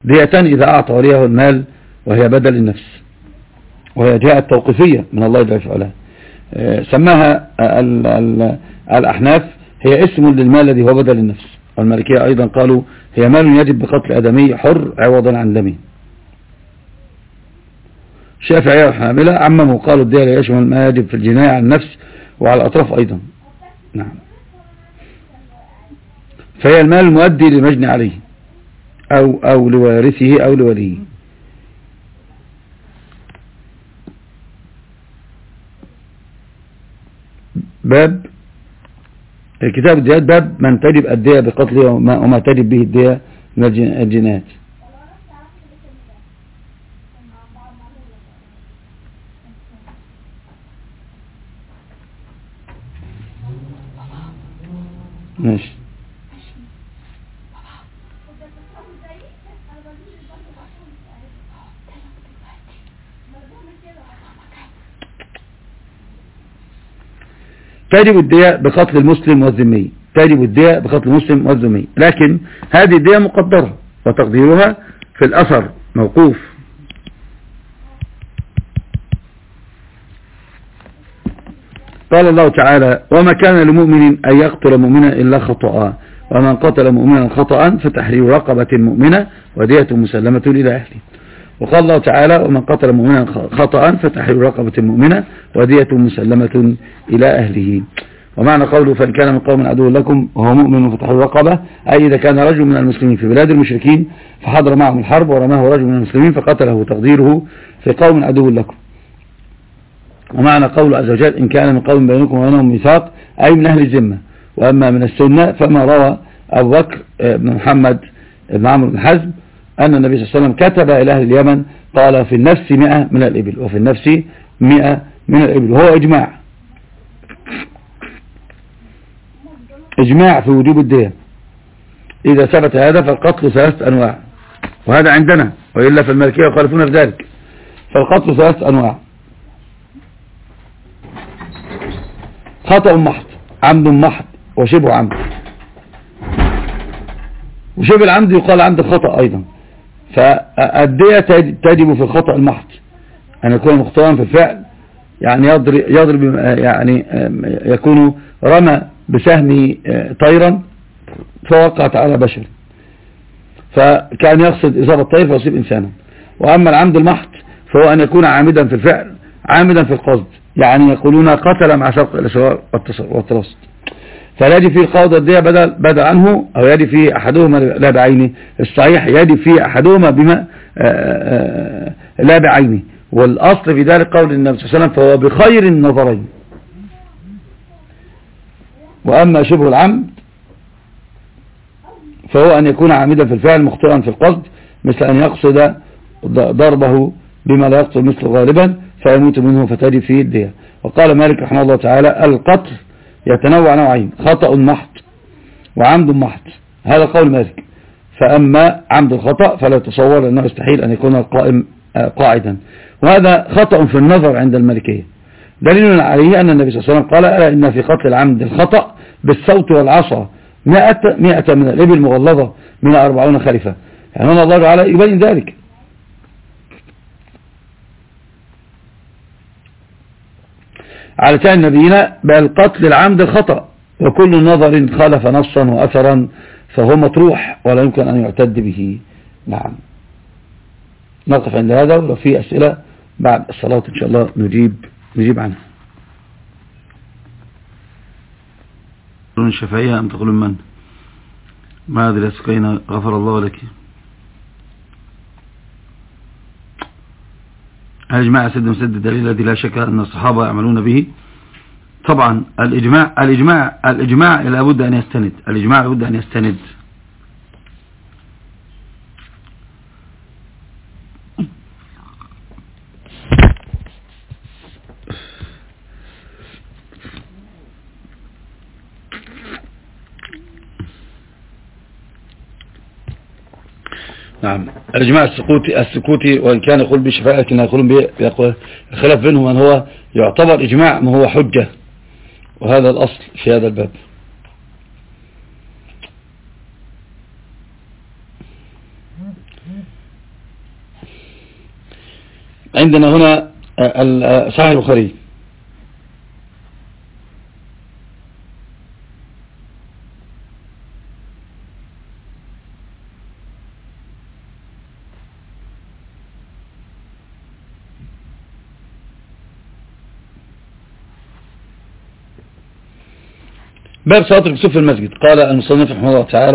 دية إذا أعطى وليه المال وهي بدل النفس، وهي جاءت توقيفية من الله جل وعلا. سماها الأحناف هي اسم للمال الذي هو بدل النفس، والمالكية أيضا قالوا هي مال يجب بقتل آدمي حر عوضا عن دمه. الشافعية والحنابلة عمموا قالوا الدية لا يشمل ما يجب في الجناية على النفس وعلى الأطراف أيضا. نعم. فهي المال المؤدي للمجني عليه أو لوارثه أو لوليه. باب كتاب الديات، باب من تجب الدية بقتله وما تجب به الدية من الجنايات. ماشي. تجب الدية بقتل المسلم والذمي، تجب الدية بقتل المسلم والذمي، لكن هذه الدية مقدرة وتقديرها في الأثر موقوف. قال الله تعالى: وما كان لمؤمن أن يقتل مؤمنا إلا خطأ، ومن قتل مؤمنا خطأ فتحرير رقبة مؤمنة ودية مسلمة إلى أهله. وقال الله تعالى: ومن قتل مؤمنا خطأ فتحرير رقبة مؤمنة ودية مسلمة إلى أهله. ومعنى قوله: فإن كان من قوم عدو لكم وهو مؤمن فتحرير رقبة، أي إذا كان رجل من المسلمين في بلاد المشركين فحضر معهم الحرب ورماه رجل من المسلمين فقتله، تقديره في قوم عدو لكم. ومعنى قوله عز وجل: إن كان من قوم بينكم وبينهم ميثاق، أي من أهل الذمة. وأما من السنة فما روى أبو بكر بن محمد بن عمرو بن حزم أن النبي صلى الله عليه وسلم كتب إلى أهل اليمن قال: في النفس 100 من الإبل، وفي النفس 100 من الإبل. وهو إجماع في وجوب الدية. إذا ثبت هذا فالقتل 3 أنواع، وهذا عندنا، وإلا في المالكية يخالفون في ذلك. فالقتل 3 أنواع: خطأ محض، عمد محض، وشبه عمد. وشبه العمد يقال عمد الخطأ أيضا. فالدية تجب في الخطأ المحض أن يكون مخطئا في الفعل، يعني يضرب يعني يكون رمى بسهم طيرا فوقعت على بشر، فكان يقصد إصابة طير فيصيب إنسانا. وأما العمد المحض فهو أن يكون عامدا في الفعل عامدا في القصد، يعني يقولون قتل مع سبق الإصرار والترصد، فلا يجب فيه القاضي الدية بدل عنه، أو يجب فيه أحدهما لا بعينه. الصحيح يجب فيه أحدهما بما لا بعينه، والأصل في ذلك قول النبي صلى الله عليه وسلم: فهو بخير النظرين. وأما شبه العمد فهو أن يكون عامدا في الفعل مخطئا في القصد، مثل أن يقصد ضربه بما لا يقصد مثل غالبا فيموت منه فتجب فيه الدية. وقال مالك رحمه الله تعالى: القتل يتنوع نوعين: خطأ محض وعمد محض. هذا قول مالك. فأما عمد الخطأ فلا يتصور أنه يستحيل أن يكون القائم قاعدا، وهذا خطأ في النظر عند المالكية. دليل عليه أن النبي صلى الله عليه وسلم قال: ألا إن في قتل العمد الخطأ بالصوت والعصا 100 من الإبل مغلظة من 40 خلفة. يعني هنا الله تعالى يبين ذلك. على لسان نبينا: بل قتل العمد الخطأ، وكل نظر خالف نصا وأثرا فهو مطروح ولا يمكن أن يعتد به. نعم. نقف عند هذا، ولو في أسئلة بعد الصلاة إن شاء الله نجيب عنها. تقولون الشفعية أم تقولون من؟ ما هذه الأسكين غفر الله لك. الإجماع سد مسد الدليل الذي لا شك أن الصحابة يعملون به. طبعا الإجماع لابد أن يستند، الإجماع لابد أن يستند. نعم. الإجماع السكوتي وإن كان يقول بشفاء لكن يقولون خلاف بينهم من هو يعتبر إجماع ما هو حجة، وهذا الأصل في هذا الباب. عندنا هنا صحيح البخاري. باب صلاة الكسوف في المسجد. قال المصنف رحمه الله تعالى